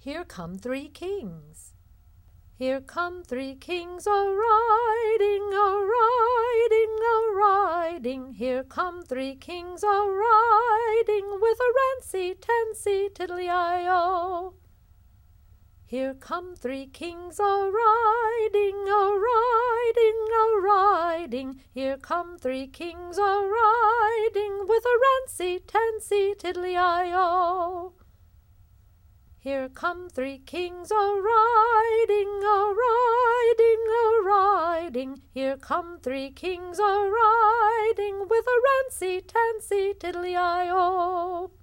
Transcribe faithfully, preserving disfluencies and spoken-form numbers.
Here come three kings. Here come three kings a-riding, a-riding, a-riding. Here come three kings a-riding with a rancy, tansy, tiddly-i-o. Here come three kings a-riding, a-riding, a-riding. Here come three kings a-riding with a rancy, tansy, tiddly-i-o. Here come three kings a-riding, a-riding, a-riding. Here come three kings a-riding with a rancy, tansy, tiddly-i-o.